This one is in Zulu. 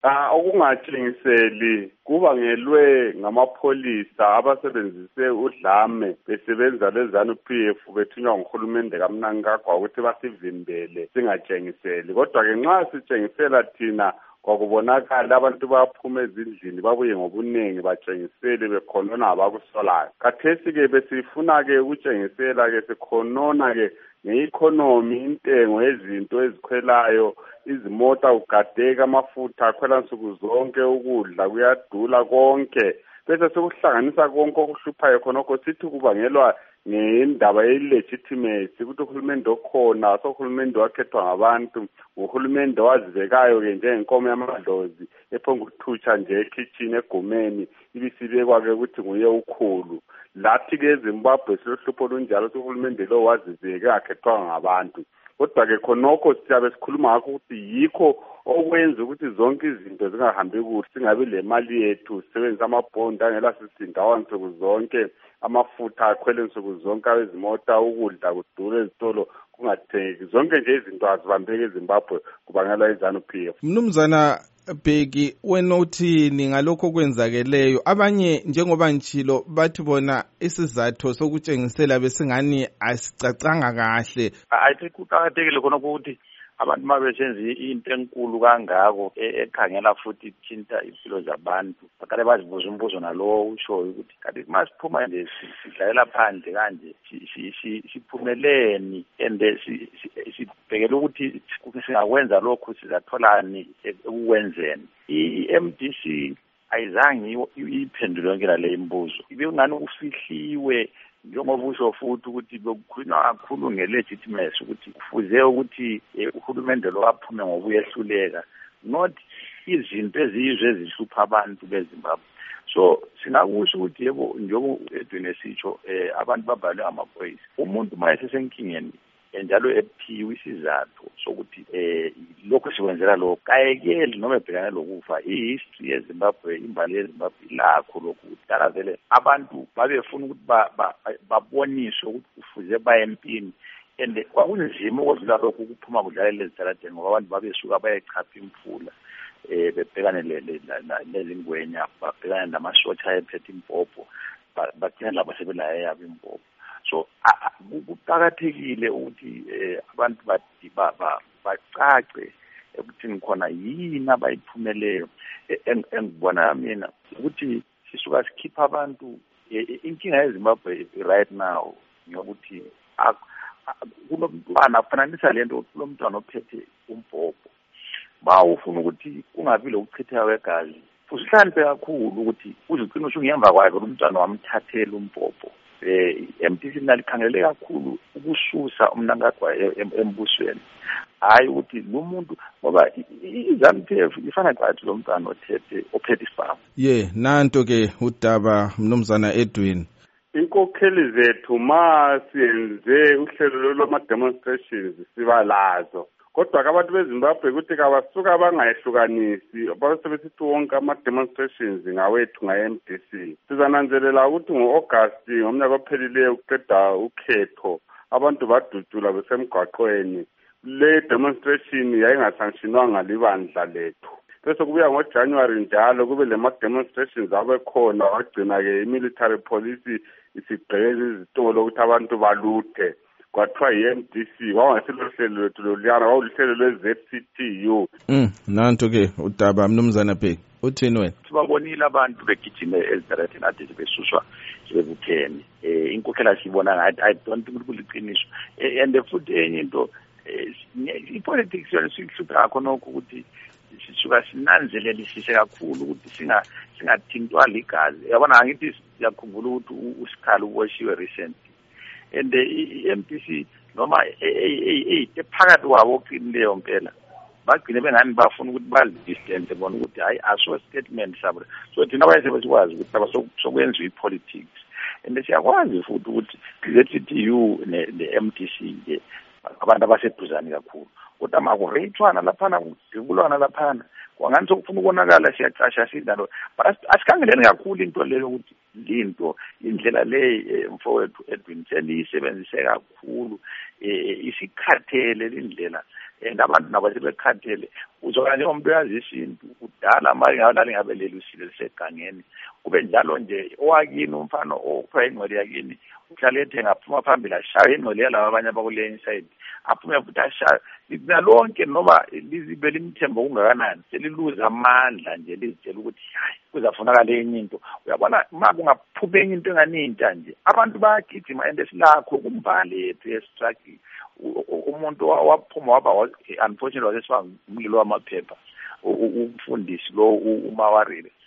Okungatshengiseli kubangelwe ngamapholisa abasebenzise udlame besebenza leZANU-PF bethunywa nguhulumende kaMnangagwa ukuthi basivimbele singatshengiseli. Kodwa-ke nxa sitshengisela thina kwakubonakala abantu baphuma ezindlini babuye ngobunengi batshengisele bekhonona abakusolayo. Khathesi-ke besifuna-ke ukutshengisela-ke sikhonona-ke nge-economy, intengo yezinto ezikhwelayo, izimota ugadeka, amafutha akhwela nsuku zonke, ukudla kuyadula konke. Bese sekuhlanganisa konke okuhluphayo khonokho sithi kubangelwa ngendaba ye-legitimacy ukuthi uhulumende okhona sohulumende wakhethwa ngabantu, uhulumende wazivekayo-ke njengenkomo yamadlozi ephonga ukuthutsha nje ekhitshini egumeni ibisibekwa-ke ukuthi nguye ukhulu. Lathi-ke eZimbabwe silohlupho olunjalo ukuthi uhulumende lo waziveke akhethwanga ngabantu. Kodwa-ke khonokho siyabe sikhuluma ngakho ukuthi yikho okwenza ukuthi zonke izinto zingahambi kuhle, singabi le mali yethu, sisebenzisa amabhondi angela sisinda nsuku zonke, amafutha akhwele nsuku zonke, awezimota, ukudla kudura ezitolo kungatheki. Zonke nje izinto azibambeki eZimbabwe kubangelwa iZANU-PF. Mnumzana Bheki, wena uthini ngalokho okwenzakeleyo? Abanye njengoba ngitshilo bathi bona isizathu sokutshengisela besingani asicacanga kahle. I think kuqakathekile khona ukuthi abantu mabesenza into enkulu kangako ekhangela futhi ithinta impilo zabantu bakade bazibuza umbuzo nalowo ushoyo ukuthi kanti masiphuma nje sidlalela phandle kanje siphumeleni ende sibhekela ukuthi singakwenza lokho sizatholani ekuwenzeni. I-MDC ayizange iphendule yonke le imibuzo, ibingani ufihliwe njengoba usho futhi ukuthi bekukhulunywa kakhulu nge-legitimacy ukuthi kufuze ukuthi uhulumende lo aphume ngokuyehluleka, not izinto eziyizwe ezihlupha abantu beZimbabwe. So singakusho ukuthi yebo njengoba Edwin esitsho abantu babhalwe amaphoyisa, umuntu mayesesenkingeni njalo ephiwe isizathu sokuthi lokho sikwenzela lo kayekeli noma ebhekana lokufa. I-history yeZimbabwe, imbali yeZimbabwe ilakho lokhu kudala vele abantu babefuna ukuthi baboniswe ukuthi kufuze baye empini, and kwakunzima ukudlula lokhu kuphuma kudlalela ezitaladeni ngoba abantu babesuka bayechapha imfula bebhekane lezingwenya, babhekane namasosha ayephethe impopho, bagcina labo sebelayo yabo impopho. So kuqakathekile ukuthi abantu bacace ekuthini khona yini abayiphumeleyo. Engibona mina ukuthi sisuka sikhipha abantu inkinga yeZimbabwe right now ngokuthi kulomntwana afananisa lento kulomntwana ophethe umbhobho. Bawufuna ukuthi kungabi lokuchitheka kwegazi, usihlaniphe kakhulu ukuthi uzigcina usungemva kwakhe umntwana wamthathela umbhobho. MDC nalikhangelele kakhulu ukususa uMnangagwa embusweni, hayi ukuthi lo muntu ngoba iZANU-PF ifana kwathi lo mntwana ophethe isifamu. Nanto ke udaba Mnumzana Edwin. Inkokheli zethu ma siyenze uhlelo lwama-demonstrations sibalazo. Kodwa abantu beZimbabwe ukuthi kabasuka bangayehlukanisi, basebesithi wonke ama-demonstrations ngawethu nga-MDC. Sizananzelela ukuthi ngo-August ngomnyaka ophelileyo kuqeda ukhetho abantu badudula besemgwaqweni. Le demonstration yayingasanctionwanga libandla lethu. Bese kubuya ngoJanuary njalo kube lema-demonstrations abekhona, wagcina-ke i-military police isigqekeza izitolo ukuthi abantu baluthe. Kwathiwa yi-MDC kwakungasilo lethu loliyana, kwakuluhlelo lwe-ZCTU. Nanto-ke udaba Mnumzana Bheki, uthini wena? Sibabonile abantu begijime ezitaradeni ade besuswa sebebuthene. Inkokhela siyibona ngathi I don't think kuliqiniso. And futhi enye into i-politics yona sihlupha kakho nokho ukuthi sisuka sinanzelelisise kakhulu ukuthi singathintwa ligazi. Yabona ngithi siyakhumbula ukuthi uSikhali uboshiwe recent. And i-MDC noma ephakathi wabo oqinileyo mpela bagcine bengani bafuna ukuthi bazidistance bona ukuthi hayi aso statement sabo. So thina bayesebesikwazi ukuthi sokwenziwa i-politics, and siyakwazi futhi ukuthi ZCTU ne-MDC abantu abaseduzane kakhulu, kodwa makureyithwana laphana kudibulwana laphana kwangani sokufuna ukubonakala siyacasha sidlalo. But asikhangeleni kakhulu into leyo ukuthi linto indlela le mfowethu Edwin seliyisebenzise kakhulu isikhathele indlela and abantu nabo sebekhathele uzokala njengomuntu oyazi isintu kudala manje ngabalali ngabeleli usile lisegangeni kube njalo nje owakini umfana okupha ingcwele yakini uhlala ethenga aphuma phambili ashaya ingcwele yalabo abanye abakule inside aphume futhi ashaya nalonke noma lizibe limthembo kungakanani seliluza amandla nje lizitshela ukuthi hayi kuzafunakala enye into uyabona uma kungaphupha enye into enganintsha nje abantu bayagijima and esilakho kumbhali yethu yesitruggle umuntu waphuma waba unfortunately wasesiba umlilo wamaphepha umfundisi lo uMawarire